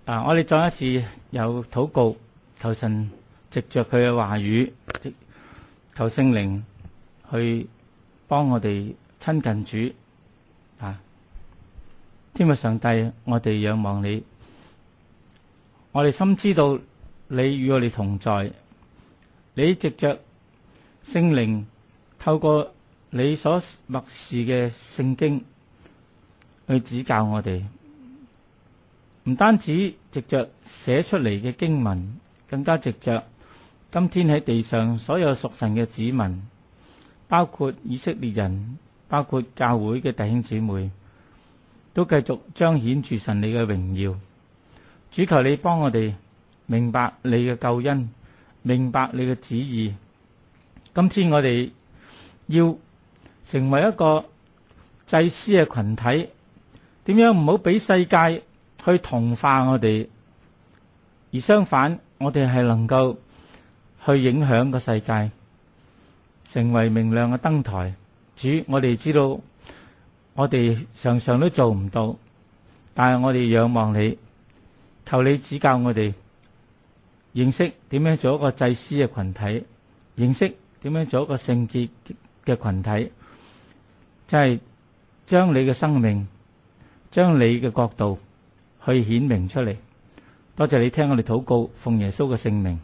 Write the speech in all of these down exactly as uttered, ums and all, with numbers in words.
啊，我哋再一次有禱告，求神藉着佢嘅話語，求聖靈去幫我哋親近主啊！天父上帝，我哋仰望你，我哋深知道你與我哋同在，你藉着聖靈透過你所默示嘅聖經去指教我哋，唔單止藉着寫出嚟嘅經文，更加藉着今天喺地上所有屬神嘅子民，包括以色列人，包括教會嘅弟兄姊妹，都繼續彰顯住神你嘅榮耀。主，求你幫我哋明白你嘅救恩，明白你嘅旨意。今天我哋要成為一個祭司嘅群體，點樣唔好俾世界去同化我哋，而相反，我哋係能夠去影響個世界，成為明亮嘅燈台。主，我哋知道我哋常常都做唔到，但係我哋仰望你，求你指教我哋認識點樣做一個祭司嘅群體，認識點樣做一個聖潔嘅群體，即係將你嘅生命，將你嘅國度去顯明出嚟。多謝你聽我哋禱告，奉耶穌嘅聖名。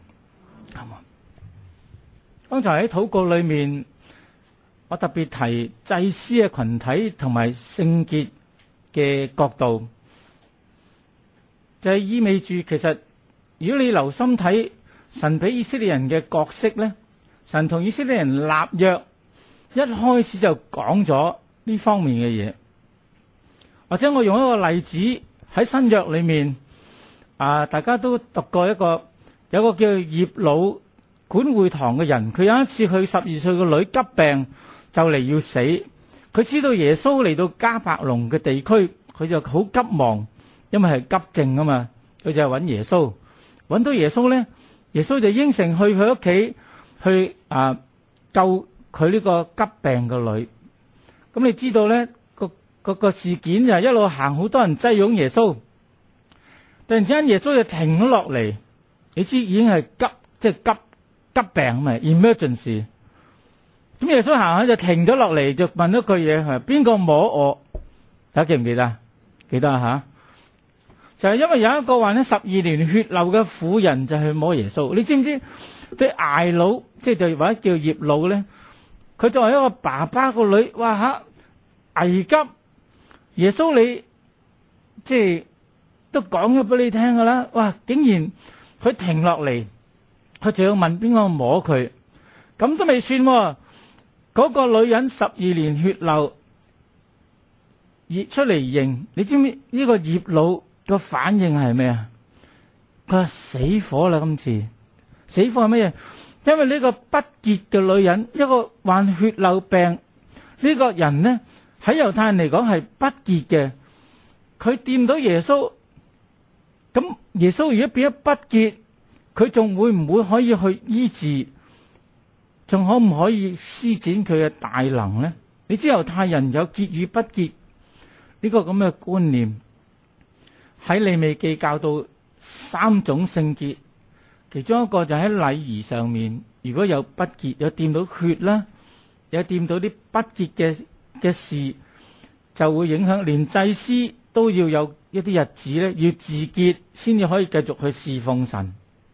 剛才喺禱告裏面，我特別提祭司嘅群體同埋聖潔嘅角度，就係意味住其實如果你留心睇神俾以色列人嘅角色呢，神同以色列人立約一開始就講咗呢方面嘅嘢。或者我用一個例子喺新約裏面啊，大家都讀過一個有個叫葉老管會堂嘅人，佢有一次佢十二歲個女急病就嚟要死，佢知道耶穌嚟到迦百農嘅地區，佢就好急忙，因為係急症啊嘛，佢就揾耶穌，揾到耶穌呢，耶穌就應承去佢屋企去啊救佢呢個急病嘅女。咁你知道呢個個個事件就一路行，好多人擠擁耶穌，突然之間耶穌就停咗落嚟，你知已經係急，即係急急病咪 emergency。咁耶穌行下就停咗落嚟，就問咗句嘢，係邊個摸我？大家記唔記得？記得啊吓，就係因為有一個患咗十二年血流嘅婦人就去摸耶穌。你知唔知對睚魯，即係就或者叫葉魯咧？佢作為一個爸爸個女，哇吓危急！耶穌你即係都講咗俾你聽噶啦，哇！竟然佢停落嚟，佢仲要問邊個摸佢？咁都未算喎。嗰個女人十二年血流，熱出嚟認，你知唔知呢個葉老個反應係咩啊？佢話死火啦！今次死火係乜嘢？因為呢個不潔嘅女人，一個患血流病呢個人呢，喺猶太人嚟講係不潔嘅。佢掂到耶穌，咁耶穌如果變咗不潔，佢仲會唔會可以去醫治？仲可唔可以施展佢嘅大能呢？你知猶太人有潔與不潔呢個咁嘅觀念，喺利未記教到三種聖潔，其中一個就喺禮儀上面，如果有不潔，有掂到血啦，有掂到啲不潔嘅嘅事，就會影響，連祭司都要有一啲日子咧，要自潔先至可以繼續去侍奉神。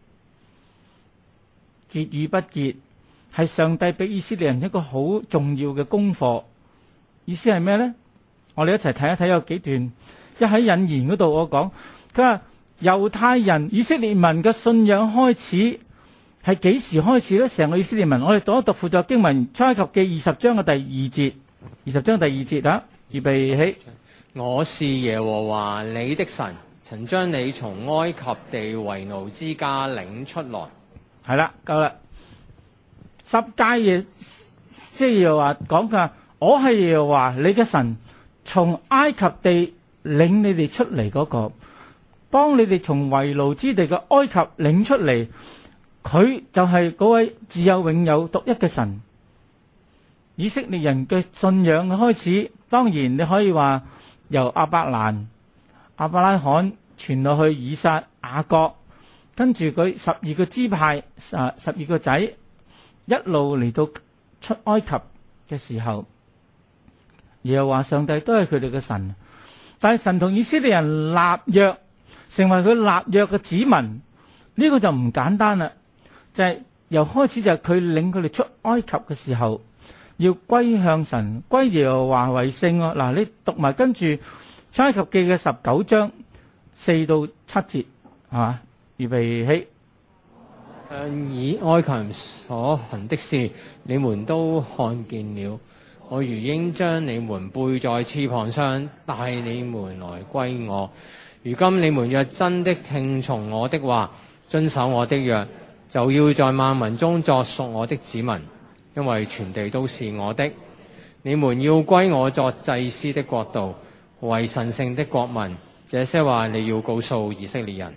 潔與不潔係上帝俾以色列人一個好重要嘅功課，意思係咩呢？我哋一齊睇一睇有幾段。一喺引言嗰度我講，佢話猶太人以色列民嘅信仰開始係幾時開始呢？成個以色列民，我哋讀一讀輔助經文出埃及記二十章嘅第二節，二十章第二節啊，預備起。 我是耶和華你的神，曾將你從埃及地為奴之家領出來。 係啦，夠啦。十誡嘢，即係又話講㗎，我係耶和華你嘅神，從埃及地領你哋出嚟嗰個，幫你哋從為奴之地嘅埃及領出嚟，佢就係嗰位自有永有獨一嘅神。以色列人嘅信仰嘅開始，當然你可以話由亞伯蘭、亞伯拉罕、 傳落去以撒、雅各，跟住佢十二個支派啊，十二個仔一路嚟到出埃及嘅時候，耶和華上帝都係佢哋嘅神，但係神同以色列人立約，成為佢立約嘅子民，呢、這個就唔簡單啦。就係、是、由開始就係佢領佢哋出埃及嘅時候，要歸向神，歸耶和華為聖。嗱，你讀埋跟住出埃及記嘅十九章四到七節，係嘛？預備起。 向以埃及人所行的事，你們都看見了。我如鷹將你們背在翅膀上，帶你們來歸我。如今你們若真的聽從我的話，遵守我的約，就要在萬民中作屬我的子民，因為全地都是我的。你們要歸我作祭司的國度，為神聖的國民。這些話你要告訴以色列人。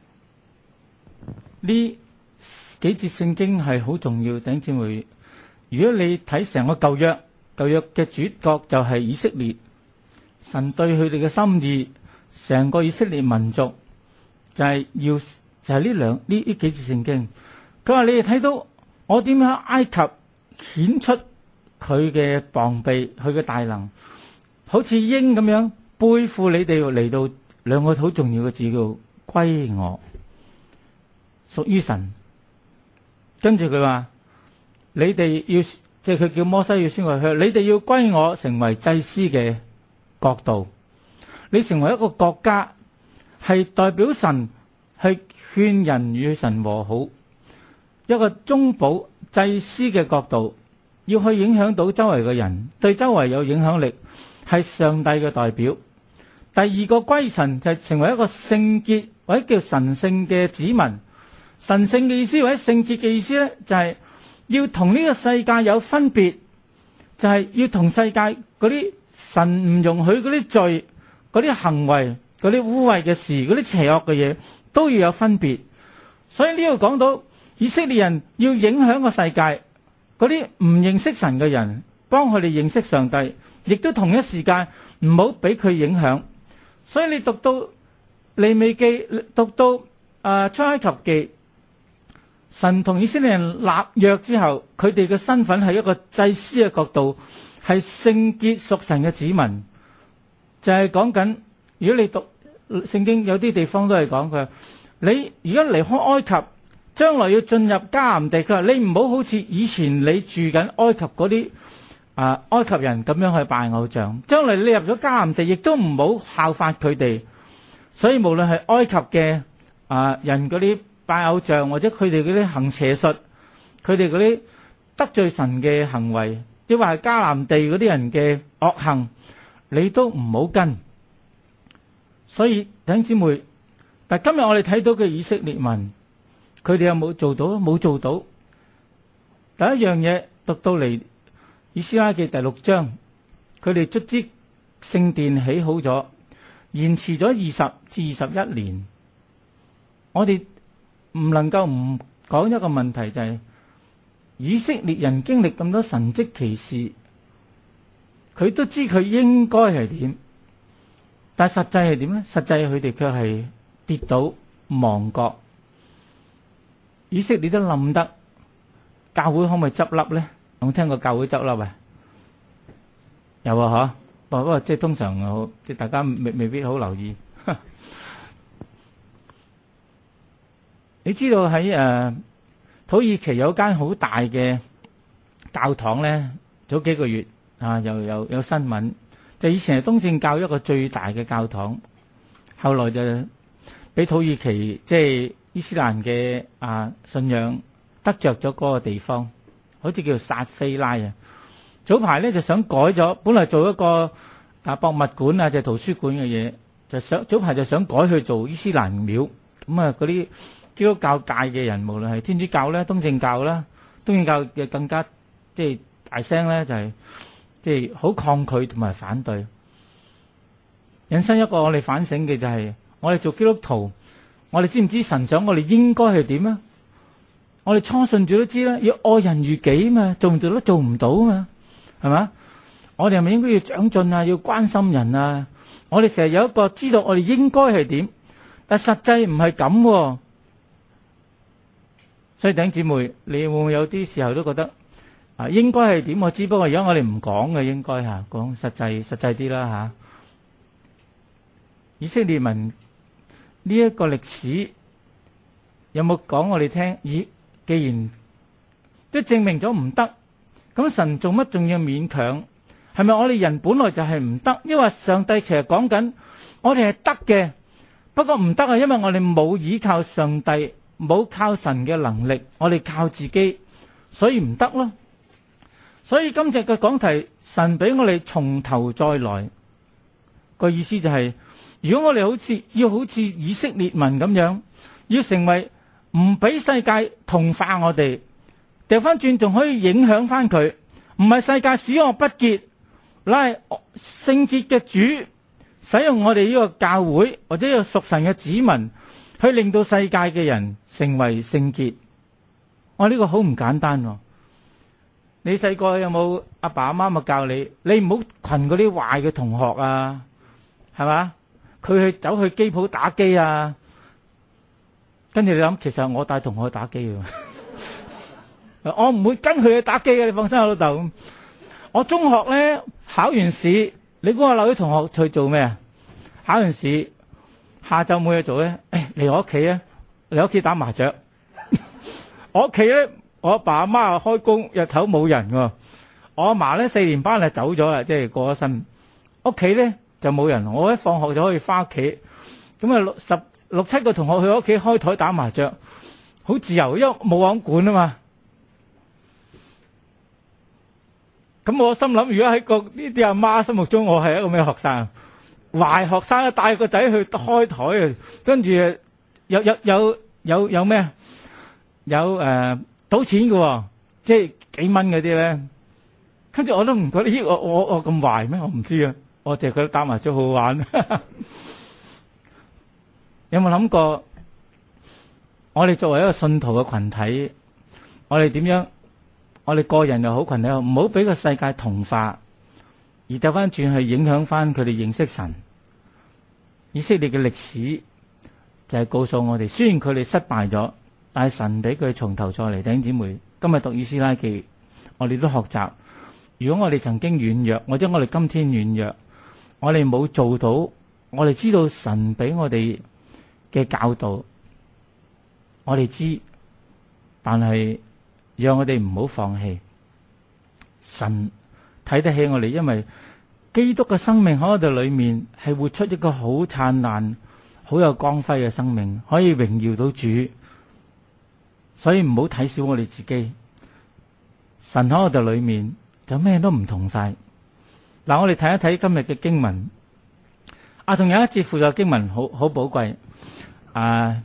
呢幾節聖經係好重要，弟兄姊妹。如果你睇成個舊約，舊約嘅主角就係以色列，神對佢哋嘅心意，成個以色列民族就係要就係呢兩呢呢幾節聖經。佢話你哋睇到我點樣喺埃及顯出佢嘅膀臂，佢嘅大能，好似鷹咁樣背負你哋嚟到兩個好重要嘅字叫歸我，屬於神。跟住佢話你哋要，即係佢叫摩西要宣告佢，你哋要歸我成為祭司嘅國度，你成為一個國家，係代表神去勸人與神和好，一個中保祭司嘅角度，要去影響到周圍嘅人，對周圍有影響力，係上帝嘅代表。第二個歸神就係成為一個聖潔或者叫神聖嘅子民。神聖嘅意思或者聖潔嘅意思咧，就係要同呢個世界有分別，就係要同世界嗰啲神唔容許嗰啲罪、嗰啲行為、嗰啲污穢嘅事、嗰啲邪惡嘅嘢都要有分別。所以呢度講到以色列人要影響個世界，嗰啲唔認識神嘅人，幫佢哋認識上帝，亦都同一時間唔好俾佢影響。所以你讀到利未記，讀到啊出埃及記，神同以色列人立約之後，佢哋嘅身份係一個祭司嘅角度，係聖潔屬神嘅子民。就係講緊，如果你讀聖經有啲地方都係講佢，你而家離開埃及，將來要進入迦南地，佢話你唔好好似以前你住緊埃及嗰啲啊埃及人咁樣去拜偶像，將來你入咗迦南地，亦都唔好效法佢哋。所以無論係埃及嘅啊人嗰啲拜偶像，或者佢哋嗰啲行邪術，佢哋嗰啲得罪神嘅行為，亦或係迦南地嗰啲人嘅惡行，你都唔好跟。所以弟兄姊妹，但今日我哋睇到嘅以色列民，佢哋有冇做到？冇做到。第一樣嘢讀到嚟以斯拉記第六章，佢哋卒之聖殿起好咗，延遲咗二十至二十一年。我哋唔能夠唔講一個問題，就係、是、以色列人經歷咁多神蹟奇事，佢都知佢應該係點，但係實際係點呢？實際佢哋卻係跌倒亡國，以色列都冧得，教會可唔可以執笠呢？有冇聽過教會執笠啊？有啊，嗬，不過即係通常好，即係大家未未必好留意。你知道喺誒、呃、土耳其有間好大嘅教堂咧，早幾個月啊，又有有新聞，就以前係東正教一個最大嘅教堂，後來就俾土耳其即係伊斯蘭嘅啊信仰得着咗嗰個地方，好似叫薩菲拉啊。早排咧就想改咗，本來做一個啊博物館啊，就係、圖書館嘅嘢，就想早排就想改去做伊斯蘭廟，咁啊嗰啲基督教界嘅人，無論係天主教啦、東正教啦，東正教嘅更加即係大聲咧，就係即係好抗拒同埋反對。引申一個我哋反省嘅就係、是，我哋做基督徒，我哋知唔知神想我哋應該係點啊？我哋初信主都知啦，要愛人如己嘛，做唔做都做唔到嘛，係嘛？我哋係咪應該要長進啊？要關心人啊？我哋成日有一個知道我哋應該係點， 但實際唔係咁喎。所以弟兄姊妹，你會唔會有啲時候都覺得啊，應該係點？我只不過而家我哋唔講嘅，應該嚇講實際實際啲啦嚇。以色列民呢一個歷史有冇講我哋聽？咦，既然都證明咗唔得，咁神做乜仲要勉強？係咪我哋人本來就係唔得？因為上帝其實講緊我哋係得嘅，不過唔得啊，因為我哋冇依靠上帝，冇靠神嘅能力，我哋靠自己，所以唔得咯。所以今日嘅講題，神俾我哋從頭再來，個意思就係、是，如果我哋好似要好似以色列民咁樣，要成為唔俾世界同化我哋，掉翻轉仲可以影響翻佢，唔係世界使我不潔，乃係聖潔嘅主使用我哋呢個教會或者有屬神嘅子民，去令到世界嘅人成為聖潔。我呢個好唔簡單喎。你細個有冇阿爸阿媽咪教你？你唔好群嗰啲壞嘅同學啊，係嘛？佢去走去機鋪打機啊，跟住你諗，其實我帶同學去打機嘅，我唔會跟佢去打機嘅，你放心啊，老豆。我中學咧考完試，你估我留啲同學去做咩啊？考完試下晝冇嘢做咧，誒嚟我屋企啊，嚟屋企打麻雀。我屋企咧。我阿爸阿媽啊開工，日頭冇人喎。我阿嫲咧四年班就走咗啦，即係過咗身。屋企咧就冇人，我一放學就可以翻屋企。咁啊六十六七個同學去屋企開台打麻雀，好自由，因為冇網管啊嘛。咁我心諗，如果喺個呢啲阿媽心目中，我係一個咩學生？壞學生啊，帶個仔去開台啊，跟住有有有有有咩啊？有誒。呃賭錢嘅、哦，即係幾蚊嗰啲咧，跟住我都唔覺得，咦，我我我咁壞咩？我唔知啊，我淨係覺得打麻雀好玩。有冇諗過，我哋作為一個信徒嘅群體，我哋點樣？我哋個人又好，群體又好，唔好俾個世界同化，而掉翻轉去影響翻佢哋認識神。以色列嘅歷史就係告訴我哋，雖然佢哋失敗咗。但係神俾佢從頭再嚟。弟兄姊妹，今日讀以斯拉記，我哋都學習。如果我哋曾經軟弱，或者我哋今天軟弱，我哋冇做到，我哋知道神俾我哋嘅教導，我哋知，但係讓我哋唔好放棄。神睇得起我哋，因為基督嘅生命喺我哋裏面係活出一個好燦爛、好有光輝嘅生命，可以榮耀到主。所以唔好睇小我哋自己，神喺我哋裏面就咩都唔同晒。嗱，我哋睇一睇今日嘅經文，啊，仲有一節附有經文好好寶貴，啊，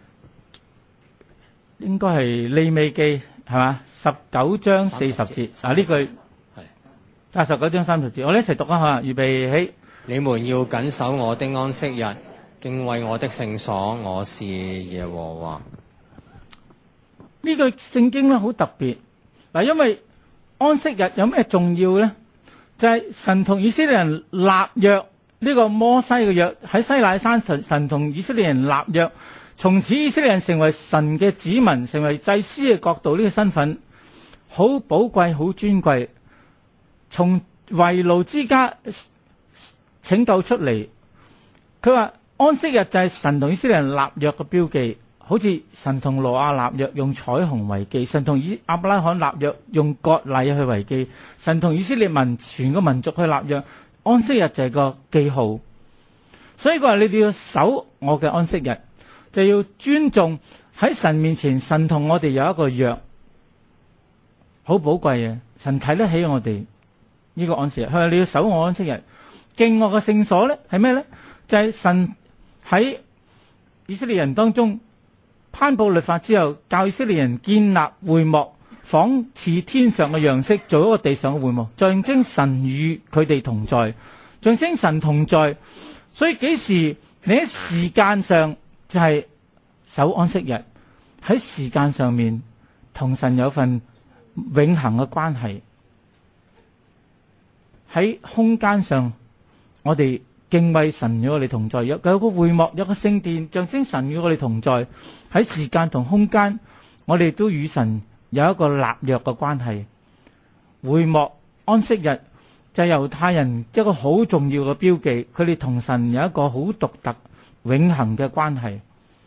應該係利未記係嘛？十九章四十節啊，呢句係啊，十九章三十節，我哋一齊讀一下，預備起。 你們要謹守我的安息日，敬畏我的聖所，我是耶和華。 呢句聖經咧好特別嗱，因為安息日有咩重要咧？就係、是、神同以色列人立約，呢、這個摩西嘅約喺西乃山，神神同以色列人立約，從此以色列人成為神嘅子民，成為祭司嘅國度，呢個身份好寶貴、好尊貴。從為奴之家拯救出嚟，佢話安息日就係神同以色列人立約嘅標記。好似神同挪亞立約用彩虹為記，神同以亞伯拉罕立約用割禮去為記，神同以色列民全個民族去立約，安息日就係個記號。所以佢話你哋要守我嘅安息日，就要尊重喺神面前，神同我哋有一個約，好寶貴嘅。神睇得起我哋呢個安息日，佢話你要守我安息日，敬我嘅聖所咧係咩咧？就係、是、神喺以色列人當中頒布律法之後，教以色列人建立會幕，仿似天上嘅樣式，做一個地上嘅會幕，象徵神與佢哋同在，象徵神同在。所以幾時你喺時間上就係守安息日，喺時間上面同神有份永恆嘅關係。喺空間上，我哋敬畏神與我哋同在，有有個會幕，有個聖殿，象徵神與我哋同在。喺時間同空間，我哋都與神有一個立約嘅關係。會幕安息日就係猶太人一個好重要嘅標記，佢哋同神有一個好獨特永恆嘅關係。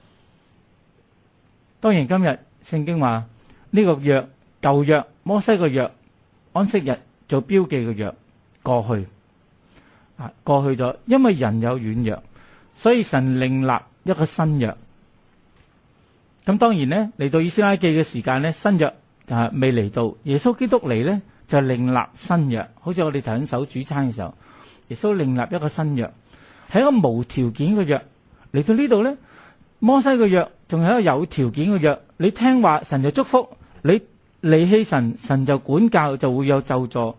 當然今日聖經話呢個約，舊約摩西嘅約，安息日做標記嘅約過去啊，過去咗，因為人有軟弱，所以神另立一個新約。咁當然呢，嚟到以斯拉記嘅時間呢，新約啊未嚟到，耶穌基督嚟呢，就另立新約。好似我哋頭先守主餐嘅時候，耶穌另立一個新約，係一個無條件嘅約。嚟到呢度呢，摩西嘅約仲有一個有條件嘅約，你聽話神就祝福，你離棄神，神就管教，就會有咒詛。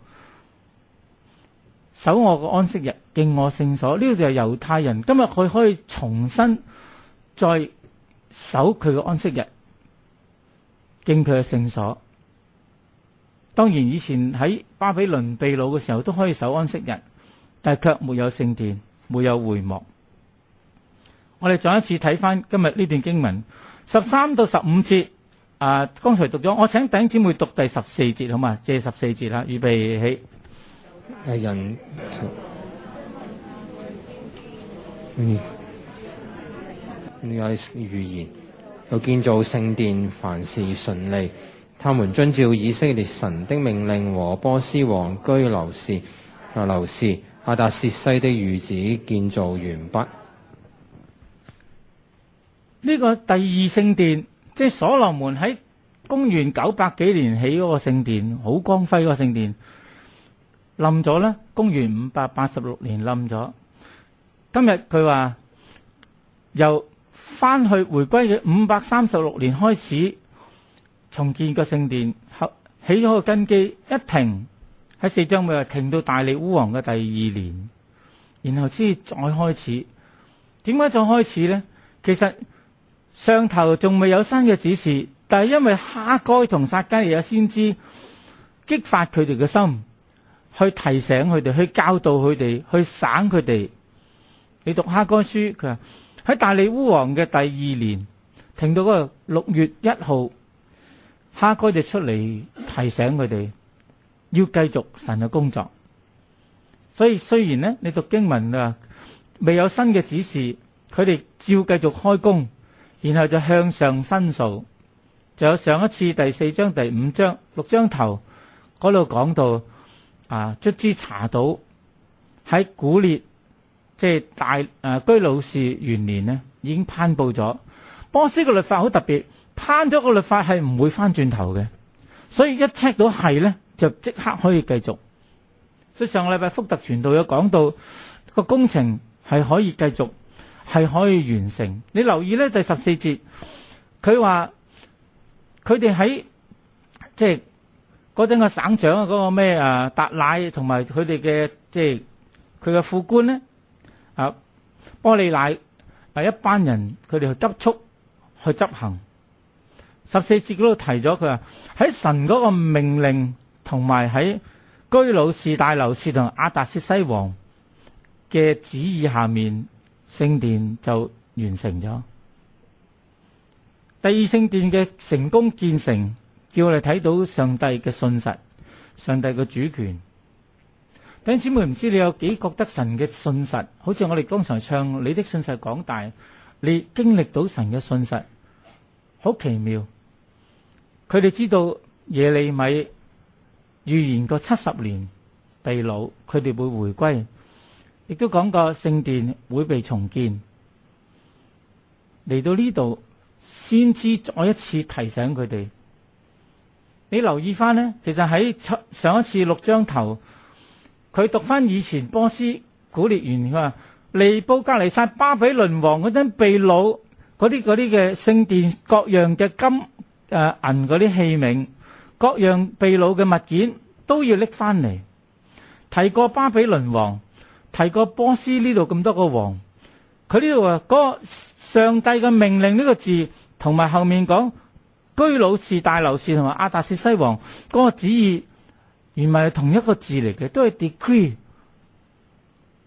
守我個安息日，敬我聖所，呢個就係猶太人今日佢可以重新再守佢嘅安息日，敬佢嘅聖所。當然以前喺巴比倫被擄嘅時候都可以守安息日，但係卻沒有聖殿，沒有會幕。我哋再一次睇翻今日呢段經文十三到十五節啊，剛才讀咗，我請弟兄姊妹讀第十四節好嘛？借十四節啦，預備起。 係人，嗯，呢個預言又建造聖殿，凡事順利。他們遵照以色列神的命令和波斯王居留士啊流士亞達薛西的諭旨建造完畢。 呢個第二聖殿，即係所羅門喺公元九百幾年起嗰個聖殿，好光輝嗰個聖殿，冧咗咧。公元五百八十六年冧咗。今日佢話由翻去回歸嘅五百三十六年開始重建個聖殿，起咗個根基，一停喺四章尾話停到大利烏王嘅第二年，然後先再開始。點解再開始呢？其實上頭仲未有新嘅指示，但係因為哈該同撒迦利亞先知激發佢哋嘅心，去提醒佢哋，去教導佢哋，去省佢哋。你讀哈該書，佢話喺大利烏王嘅第二年，停到嗰個六月一號，哈該就出嚟提醒佢哋要繼續神嘅工作。所以雖然呢，你讀經文啊未有新嘅指示，佢哋照繼續開工，然後就向上申訴。就有上一次第四章、第五章、六章頭嗰度講到啊，卒之查到喺古列，即係大誒、啊、居魯士元年呢，已經頒布咗波斯嘅律法。好特別，頒咗個律法係唔會翻轉頭嘅，所以一 check 到係呢，就即刻可以繼續。所以上個禮拜福特傳道有講到個工程係可以繼續，係可以完成。你留意呢，第十四節，佢話佢哋喺即係嗰陣個省長啊，嗰個咩啊達乃同埋佢哋嘅即係佢嘅副官呢，啊波利乃係一班人，佢哋去急速去執行。十四節嗰度提咗佢話喺神嗰個命令同埋喺居魯士、大流士同亞達薛西王嘅旨意下面，聖殿就完成咗。第二聖殿嘅成功建成，叫我哋睇到上帝嘅信實，上帝嘅主權。弟兄姊妹，唔知你有幾覺得神嘅信實？好似我哋剛才唱你的信實廣大，你經歷到神嘅信實，好奇妙。佢哋知道耶利米預言過七十年被擄，佢哋會回歸，亦都講過聖殿會被重建。嚟到呢度，先知再一次提醒佢哋。你留意翻呢，其實喺上一次六章頭，佢讀翻以前波斯古列元，佢話尼布甲尼撒巴比倫王嗰陣被擄嗰啲嗰啲嘅聖殿各樣嘅金誒銀嗰啲器皿，各樣被擄嘅物件都要拎翻嚟。提過巴比倫王，提過波斯呢度咁多個王，佢呢度話嗰個上帝嘅命令呢個字，同埋後面講居魯士、大流士同埋亞達薛西王嗰個旨意，原來係同一個字嚟嘅，都係 decree，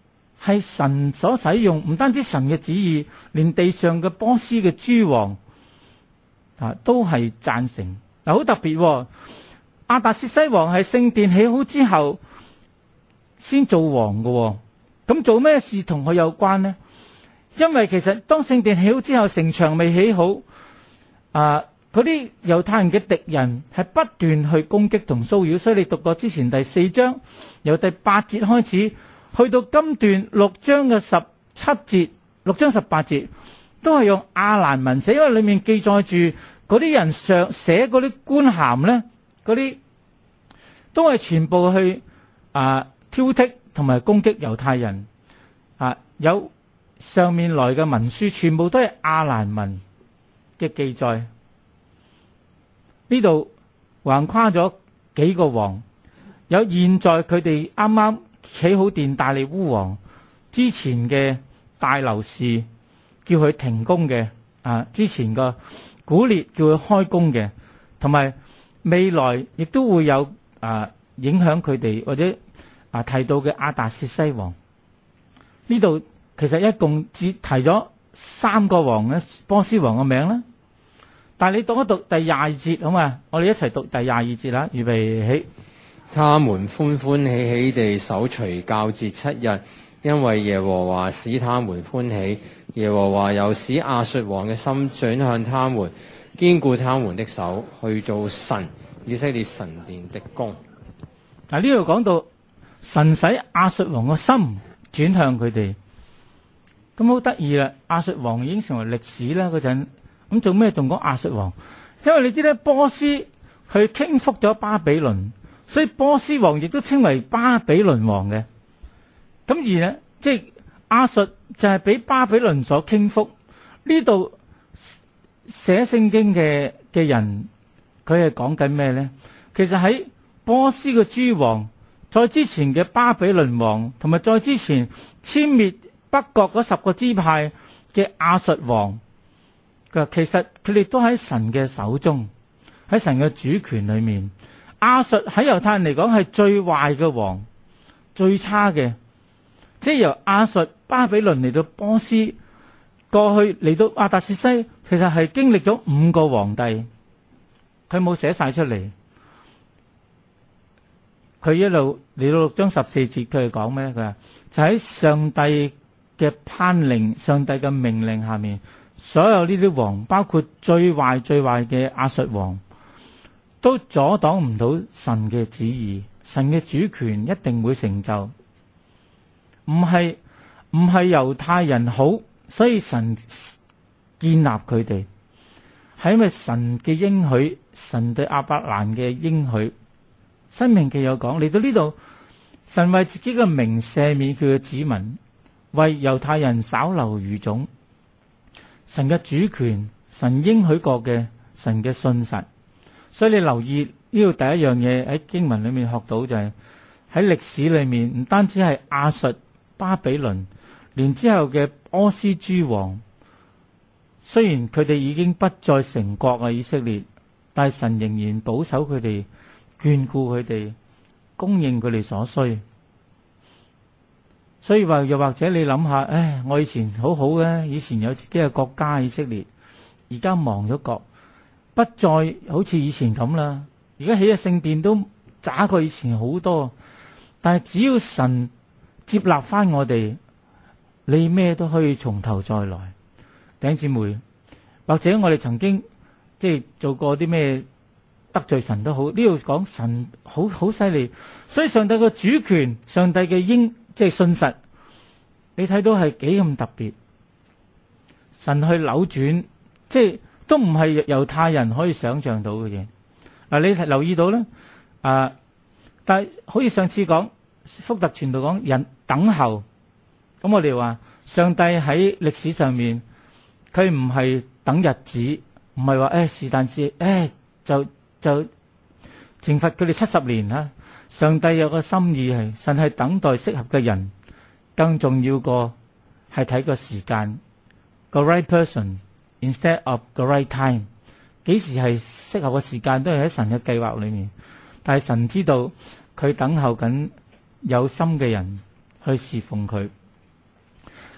係神所使用，唔單止神嘅旨意，連地上嘅波斯嘅諸王啊都係贊成。嗱，好特別，哦，亞達薛西王係聖殿起好之後先做王嘅，哦，咁做咩事同佢有關呢？因為其實當聖殿起好之後，城牆未起好，啊，嗰啲猶太人嘅敵人係不斷去攻擊同騷擾，所以你讀過之前第四章由第八節開始，去到今段六章嘅十七節、六章十八節，都係用亞蘭文寫，因為裏面記載住嗰啲人上寫嗰啲官函呢，嗰啲都係全部去啊挑剔同埋攻擊猶太人啊，有上面來嘅文書全部都係亞蘭文嘅記載。呢度橫跨咗幾個王，有現在佢哋啱啱起好殿大利烏王之前嘅大流士叫佢停工嘅啊，之前個古列叫佢開工嘅，同埋未來亦都會有啊影響佢哋或者啊提到嘅亞達薛西王。呢度其實一共只提咗三個王嘅波斯王嘅名啦，但係你讀一讀第廿二節好嘛？我哋一齊讀第廿二節啦，預備起。 他們歡歡喜喜地守除酵節七日，因為耶和華使他們歡喜。耶和華又使亞述王嘅心轉向他們，堅固他們的手，去做神以色列神殿的工。 嗱，呢度講到神使亞述王嘅心轉向佢哋，咁好得意啦！亞述王已經成為歷史啦嗰陣，咁做咩仲講亞述王？因為你知咧，波斯去傾覆咗巴比倫，所以波斯王亦都稱為巴比倫王嘅。咁而呢，即係亞述就係俾巴比倫所傾覆。呢度寫聖經嘅嘅人，佢係講緊咩呢？其實喺波斯嘅諸王，再之前嘅巴比倫王，同埋再之前殲滅北國嗰十個支派嘅亞述王，佢話其實佢哋都喺神嘅手中，喺神嘅主權裏面。亞述喺猶太人嚟講係最壞嘅王，最差嘅，即係由亞述、巴比倫嚟到波斯，過去嚟到亞達薛西，其實係經歷咗五個皇帝，佢冇寫晒出嚟。佢一路嚟到六章十四節，佢係講咩？佢話就喺上帝嘅頒令、上帝嘅命令下面，所有呢啲王，包括最壞最壞嘅亞述王，都阻擋唔到神嘅旨意。神嘅主權一定會成就，唔係唔係猶太人好，所以神建立佢哋，係因為神嘅應許，神對亞伯蘭嘅應許。申命記有講，嚟到呢度，神為自己嘅名赦免佢嘅子民，為猶太人稍留餘種。神嘅主權，神應許過嘅，神嘅信實。所以你留意呢度第一樣嘢喺經文裏面學到就係喺歷史裏面，唔單止係亞述、巴比倫，連之後嘅波斯諸王，雖然佢哋已經不再成國啊，以色列，但係神仍然保守佢哋，眷顧佢哋，供應佢哋所需。所以話又或者你諗下，唉，我以前好好嘅，以前有自己嘅國家以色列，而家亡咗國，不再好似以前咁啦。而家起嘅聖殿都渣過以前好多，但係只要神接納翻我哋，你咩都可以從頭再來。弟兄姊妹，或者我哋曾經即係做過啲咩得罪神都好，呢度講神好好犀利，所以上帝嘅主權，上帝嘅應即係信實，你睇到係幾咁特別。神去扭轉，即係都唔係猶太人可以想象到嘅嘢。嗱，你留意到咧，啊，但係好似上次講福特傳道講人等候，咁我哋話上帝喺歷史上面，佢唔係等日子，唔係話誒是但是誒就就懲罰佢哋七十年啦。上帝有個心意係，神係等待適合嘅人，更重要過係睇個時間，個 right person instead of the right time。幾時係適合嘅時間都係喺神嘅計劃裏面，但係神知道佢等候緊有心嘅人去侍奉佢。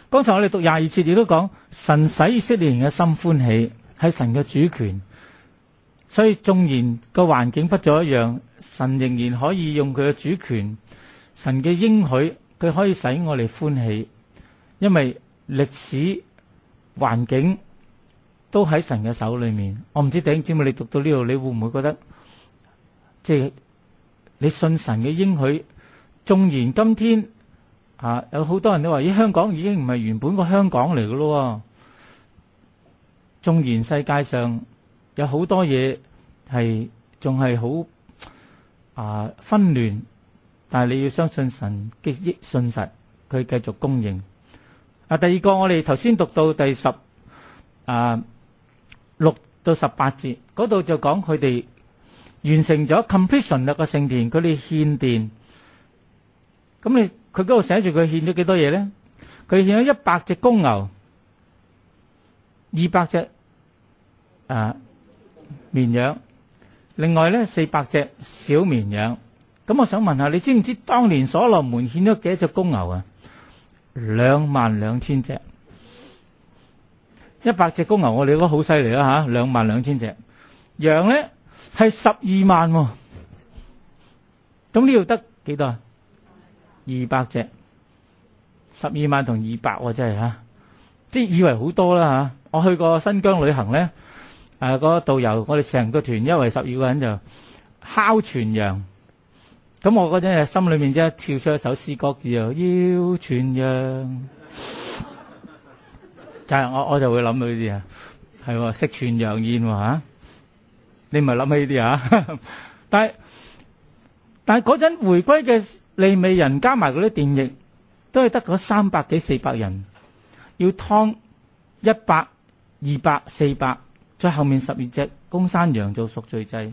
剛才我哋讀廿二節亦都講，神使以色列人嘅心歡喜，係神嘅主權。所以縱然個環境不咗一樣，神仍然可以用佢嘅主權，神嘅應許，佢可以使我哋歡喜，因為歷史環境都喺神嘅手裏面。我唔知弟兄姊妹你讀到呢度，你會唔會覺得即係你信神嘅應許？縱然今天啊有好多人都話，咦，香港已經唔係原本個香港嚟嘅咯。縱然世界上有好多嘢係仲係好啊紛亂，但係你要相信神嘅益信實，佢繼續供應。啊，第二個我哋頭先讀到第十啊六到十八節嗰度就講佢哋完成咗 completion 啦個聖殿，佢哋獻殿。咁你佢嗰度寫住佢獻咗幾多嘢咧？佢獻咗一百隻公牛，二百隻啊綿羊，另外咧四百隻小綿羊。咁我想問下，你知唔知當年所羅門獻咗幾多隻公牛啊？兩萬兩千隻。一百隻公牛我哋覺得好犀利啦吓，兩萬兩千隻。羊咧係十二萬，咁呢度得幾多啊？二百隻，十二萬同二百，真係吓，即係以為好多啦吓。我去過新疆旅行咧，誒、啊，嗰個導遊，我哋成個團因為十二個人就烤全羊，咁我嗰陣心裏面即係跳出一首詩歌叫做要全羊，就係我我就會諗到呢啲啊，係食全羊宴吓，你唔係諗起呢啲啊？但係但係嗰陣回歸嘅利未人加埋嗰啲殿役，都係得嗰三百幾四百人，要劏一百、二百、四百，再後面十二隻公山羊做贖罪祭。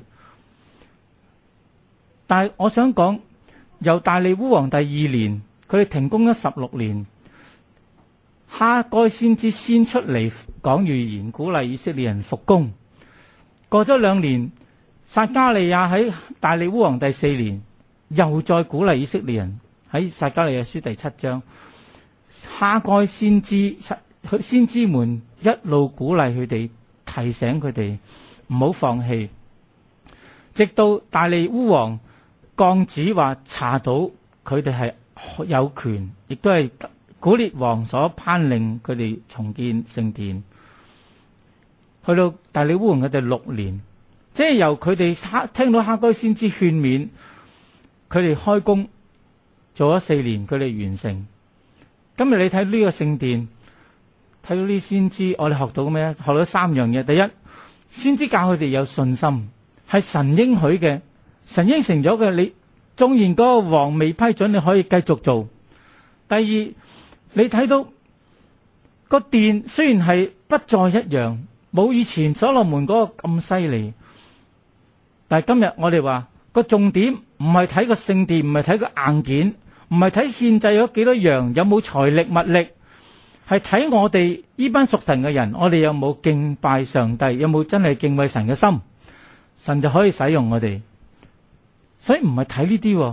但係我想講，由大利烏王第二年，佢哋停工咗十六年，哈該先知先出嚟講預言，鼓勵以色列人復工。過咗兩年，撒迦利亞喺大利烏王第四年，又再鼓勵以色列人，喺撒迦利亞書第七章，哈該先知先知們一路鼓勵佢哋，提醒佢哋唔好放棄，直到大利烏王降旨話查到佢哋係有權，亦都係古列王所頒令佢哋重建聖殿。去到大利烏王嘅第六年，即係由佢哋聽到哈該先知勸勉，佢哋開工做咗四年，佢哋完成。今日你睇呢個聖殿，睇到呢先知，我哋學到咩？學到三樣嘢。第一，先知教佢哋有信心，係神應許嘅，神應承咗嘅。你縱然嗰個王未批准，你可以繼續做。第二，你睇到個殿雖然係不再一樣，冇以前所羅門嗰個咁犀利，但係今日我哋話個重點唔係睇個聖殿，唔係睇個硬件，唔係睇獻祭咗幾多羊，有冇財力物力，係睇我哋呢班屬神嘅人，我哋有冇敬拜上帝，有冇真係敬畏神嘅心，神就可以使用我哋。所以唔係睇呢啲，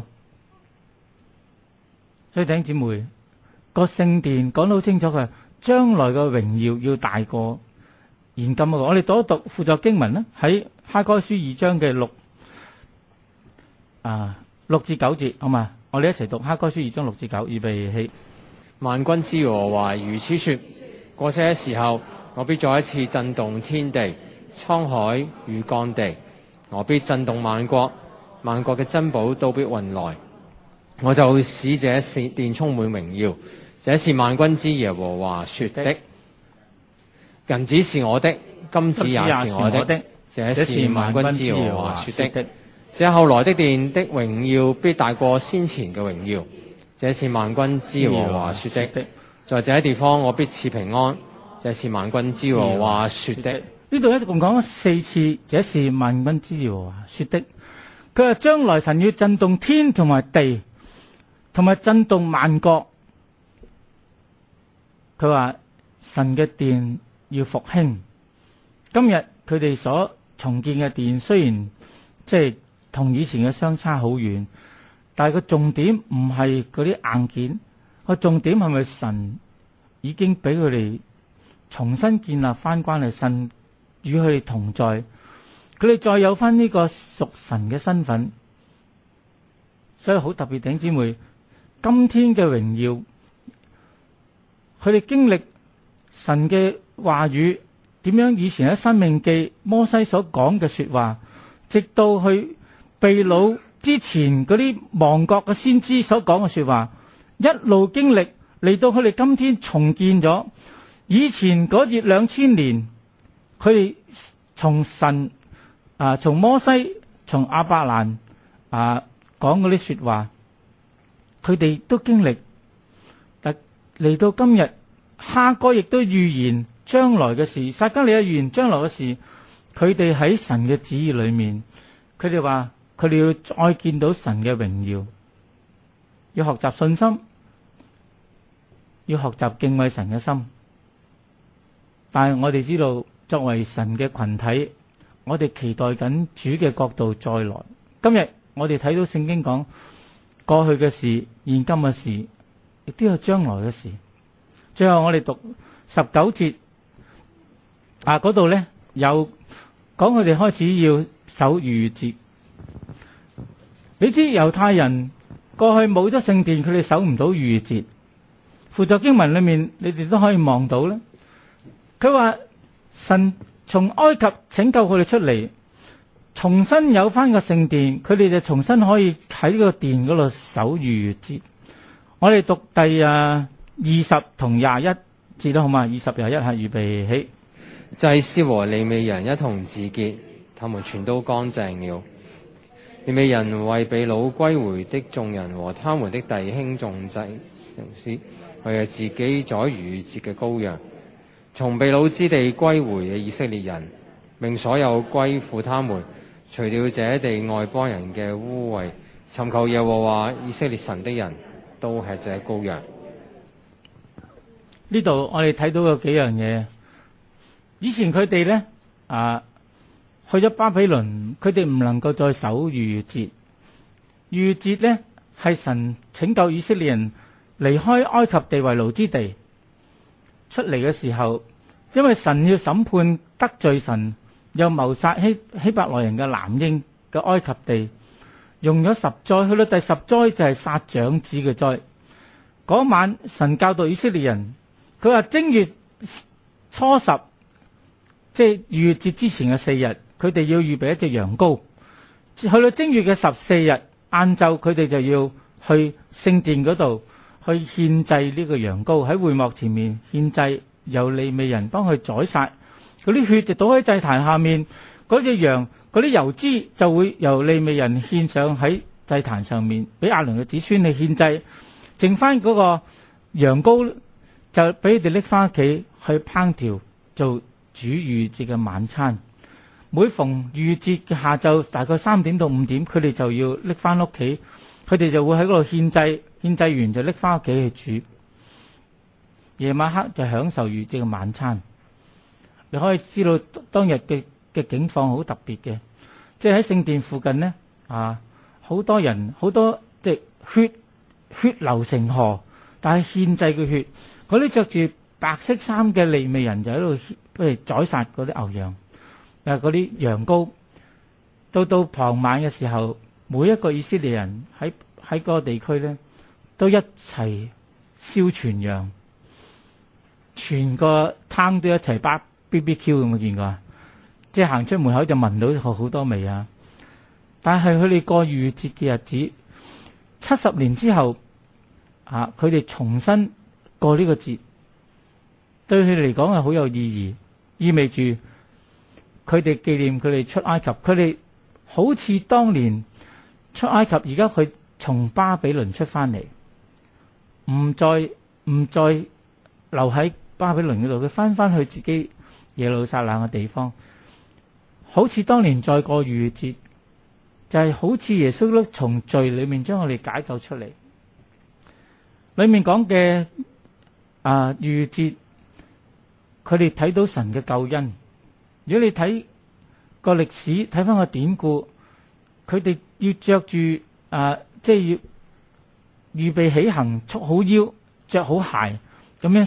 所以弟兄姊妹，個聖殿講得好清楚，佢將來嘅榮耀要大過現今嘅。我哋讀一讀輔助經文啦，喺哈該書二章嘅六啊六至九節，好嘛？我哋一齊讀哈該書二章六至九，預備起。 萬軍之耶和華如此說：過些時候，我必再一次震動天地、滄海與乾地，我必震動萬國，萬國嘅珍寶都必運來，我就使這殿充滿榮耀。這是萬軍之耶和華說的。銀子是我的，金子也是我的，這是萬軍之耶和華說的。這後來的殿的榮耀必大過先前嘅榮耀。這是萬軍之耶和華說的。在這地方我必賜平安。這是萬軍之耶和華說的。 呢度一共講咗四次，這是萬軍之耶和華說的。佢話將來神要震動天同埋地，同埋震動萬國。佢話神嘅殿要復興。今日佢哋所重建嘅殿，雖然即係同以前嘅相差好遠，但係個重點唔係嗰啲硬件，個重點係咪神已經俾佢哋重新建立翻關係，神與佢哋同在，佢哋再有翻呢個屬神嘅身份，所以好特別。弟兄姊妹，今天嘅榮耀，佢哋經歷神嘅話語，點樣以前喺申命記摩西所講嘅說話，直到去被擄之前嗰啲亡國嘅先知所講嘅說話，一路經歷嚟到佢哋今天重建咗以前嗰月兩千年，佢哋從神啊，從摩西、從亞伯蘭啊講嗰啲說話，佢哋都經歷。但嚟到今日，哈該亦都預言將來嘅事，撒迦利亞預言將來嘅事。佢哋喺神嘅旨意裏面，佢哋話佢哋要再見到神嘅榮耀，要學習信心，要學習敬畏神嘅心。但係我哋知道，作為神嘅群體，我哋期待緊主嘅國度再來。今日我哋睇到聖經講過去嘅事、現今嘅事，亦都有將來嘅事。最後我哋讀十九節啊，嗰度呢有講佢哋開始要守逾越節。你知猶太人過去冇咗聖殿，佢哋守唔到逾越節。輔助經文裏面你哋都可以望到咧，佢話神從埃及拯救佢哋出嚟，重新有翻個聖殿，佢哋就重新可以喺呢個殿嗰度守逾越節。我哋讀第啊二十同廿一節都好嘛？二十廿一係預備起。 祭司和利未人一同自潔，他們全都乾淨了。利未人為被擄歸回的眾人和他們的弟兄眾祭司，為自己宰逾越節嘅羔羊，從被擄之地歸回嘅以色列人，並所有歸附他們，除了這地外邦人嘅污穢，尋求耶和華以色列神的人，都係這羔羊。 呢度我哋睇到有幾樣嘢。以前佢哋呢，啊，去咗巴比倫，佢哋唔能夠再守逾越節。逾越節呢係神拯救以色列人離開埃及地為奴之地出嚟嘅時候，因為神要審判得罪神又謀殺希希伯來人嘅男嬰嘅埃及地，用咗十災，去到第十災就係殺長子嘅災。嗰晚神教導以色列人，佢話正月初十，即係逾越節之前嘅四日，佢哋要預備一隻羊羔。去到正月嘅十四日晏晝，佢哋就要去聖殿嗰度去獻祭呢個羊羔，喺會幕前面獻祭，由利未人幫佢宰殺，嗰啲血就倒喺祭壇下面，嗰隻羊嗰啲油脂就會由利未人獻上喺祭壇上面，俾亞倫嘅子孫去獻祭，剩翻嗰個羊羔就俾佢哋拎翻屋企去烹調做主逾越節嘅晚餐。每逢逾越節嘅下晝大概三點到五點，佢哋就要拎翻屋企，佢哋就會喺嗰度獻祭，獻祭完就拎翻屋企去煮。夜晚黑就享受逾越節嘅晚餐。你可以知道當日嘅嘅景況好特別嘅，即係喺聖殿附近呢，啊，好多人，好多即係血血流成河，但係獻祭嘅血，嗰啲着住白色衫嘅利未人就喺度，譬如宰殺嗰啲牛羊，誒嗰啲羊羔。到到傍晚嘅時候，每一個以色列人喺喺嗰個地區咧，都一齊燒全羊，全個攤都一齊巴 B B Q， 有冇見過啊？即係行出門口就聞到好好多味啊！但係佢哋過逾越節嘅日子，七十年之後啊，佢哋重新過呢個節，對佢哋嚟講係好有意義，意味住佢哋紀念佢哋出埃及，佢哋好似當年出埃及，而家佢從巴比倫出翻嚟，唔再唔再留喺巴比倫嗰度，佢翻翻去自己耶路撒冷嘅地方，好似當年再過逾越節，就係、是、好似耶穌基督從罪裏面將我哋解救出嚟。裏面講嘅啊逾越節，佢哋睇到神嘅救恩。如果你睇個歷史，睇翻個典故，佢哋要着住啊，即係要預備起行，束好腰，着好鞋，咁樣食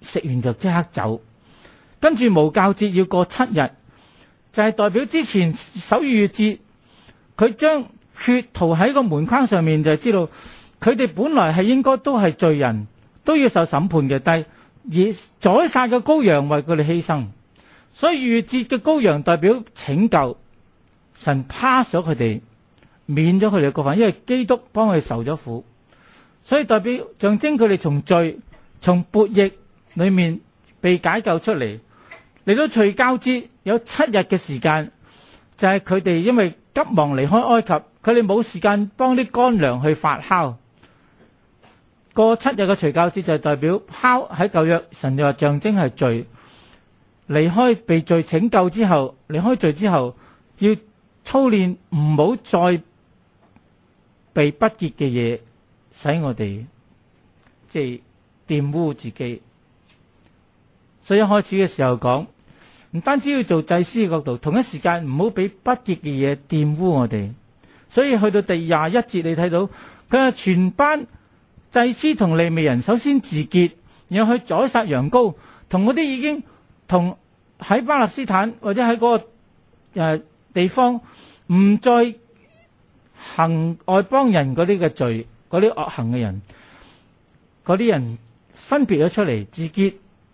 食完就即刻走。跟住無酵節要過七日，就係代表之前守逾越節，佢將血塗喺個門框上面，就係知道佢哋本來係應該都係罪人，都要受審判嘅，但係而宰殺嘅羔羊為佢哋犧牲，所以逾越節嘅羔羊代表拯救，神 pass 咗佢哋，免咗佢哋嘅過犯，因為基督幫佢受咗苦，所以代表象徵佢哋從罪、從悖逆裏面被解救出嚟。嚟到除酵節有七日嘅時間，就係佢哋因為急忙離開埃及，佢哋冇時間幫啲乾糧去發酵。過七日嘅除酵節就係代表酵，喺舊約神就話象徵係罪，離開被罪拯救之後，離開罪之後要操練唔好再被不潔嘅嘢使我哋即係玷污自己。所以一開始嘅時候講，唔單止要做祭司嘅角度，同一時間唔好俾不潔嘅嘢玷污我哋。所以去到第廿一節你睇到佢話全班祭司同利未人首先自潔，然後去宰殺羊羔，同嗰啲已經同喺巴勒斯坦或者喺嗰個誒地方唔再行外邦人嗰啲嘅罪，嗰啲惡行嘅人，嗰啲人分別咗出嚟自潔。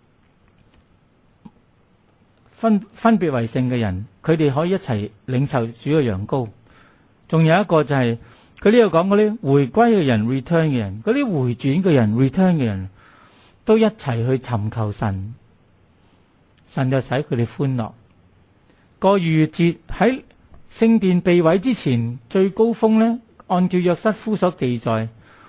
分分別為聖嘅人，佢哋可以一齊領受主嘅羊羔。仲有一個就係佢呢度講嗰啲回歸嘅人 return 嘅人，嗰啲回轉嘅人 return 嘅人都一齊去尋求神，神就使佢哋歡樂。個逾越節喺聖殿被毀之前最高峰呢，按照約瑟夫所記載，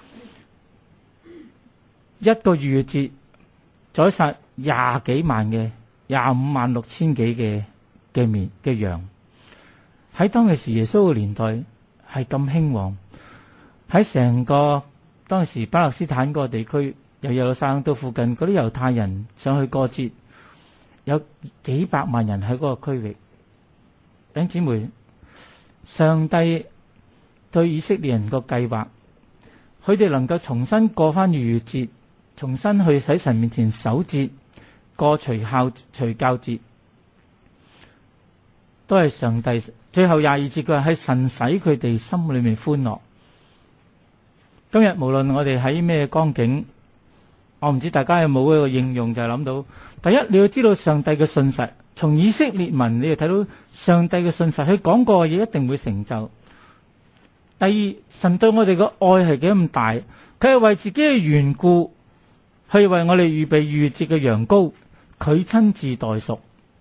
一個逾越節宰殺廿幾萬嘅。廿五萬六千幾嘅嘅面嘅羊，喺當其時耶穌嘅年代係咁興旺，喺成個當時巴勒斯坦嗰個地區，由耶路撒冷到附近嗰啲猶太人上去過節，有幾百萬人喺嗰個區域。弟兄姊妹，上帝對以色列人個計劃，佢哋能夠重新過翻逾越節，重新去喺神面前守節。過除酵除酵節都係上帝。最後廿二節佢話係神使佢哋心裏面歡樂。今日無論我哋喺咩光景，我唔知大家有冇一個應用，就係諗到第一，你要知道上帝嘅信實，從以色列民你就睇到上帝嘅信實，佢講過嘅嘢一定會成就。第二，神對我哋嘅愛係幾咁大，佢係為自己嘅緣故去為我哋預備逾越節嘅羊羔，佢親自代贖。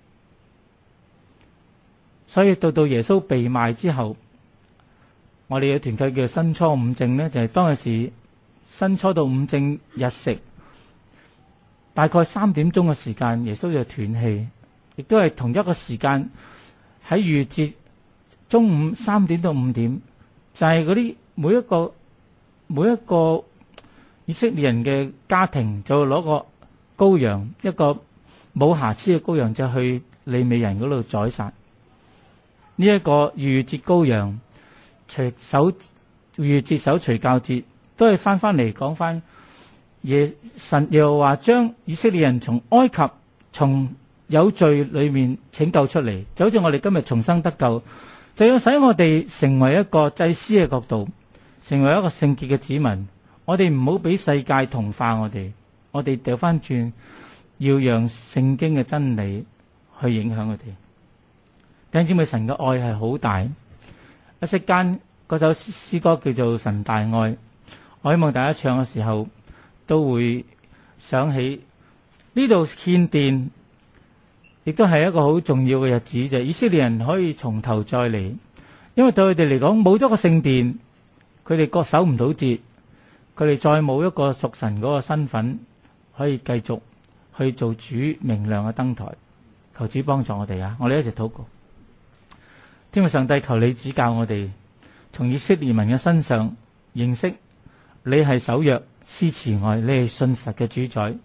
所以到到耶穌被賣之後，我哋嘅團契叫新初五正呢，就係、是、當時新初到五正日食，大概三點鐘嘅時間，耶穌就斷氣，亦都係同一個時間喺逾越節中午三點到五點，就係嗰啲每一個每一個以色列人嘅家庭就攞個羔羊，一個冇瑕疵嘅羔羊，就去利未人嗰度宰殺。呢、這、一個逾越節羔羊，除守逾越節守除酵節，都係翻翻嚟講翻耶神又話將以色列人從埃及從有罪裏面拯救出嚟，就好似我哋今日重生得救，就要使我哋成為一個祭司嘅角度，成為一個聖潔嘅子民。我哋唔好俾世界同化我哋，我哋掉翻轉，要讓聖經嘅真理去影響佢哋。弟兄姊妹，神嘅愛係好大。一息間嗰首詩歌叫做《神大愛》，我希望大家唱嘅時候都會想起呢度獻殿，亦都係一個好重要嘅日子，就係以色列人可以從頭再嚟。因為對佢哋嚟講，冇咗個聖殿，佢哋各守唔到節，佢哋再冇一個屬神嗰個身份，可以繼續去做主明亮嘅燈台。求主幫助我哋啊！我哋一齊禱告。天父上帝，求你指教我哋，從以色列民嘅身上認識你係守約施慈愛，你係信實嘅主宰。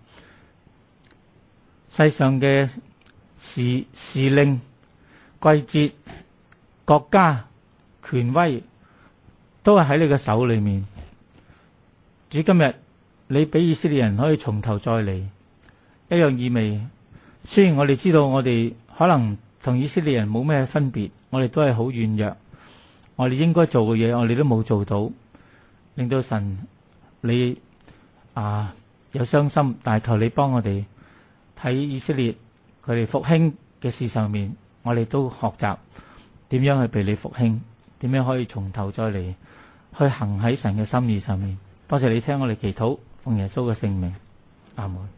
世上嘅時時令、季節、國家、權威，都係喺你嘅手裏面。主，今日你俾以色列人可以從頭再嚟， 一樣意味。雖然我哋知道我哋可能同以色列人冇咩分別，我哋都係好軟弱，我哋應該做嘅嘢我哋都冇做到，令到神你啊有傷心，但係求你幫我哋睇以色列佢哋復興嘅事上面，我哋都學習點樣去被你復興，點樣可以從頭再嚟去行喺神嘅心意上面。多謝你聽我哋祈禱，奉耶穌嘅聖名，阿門。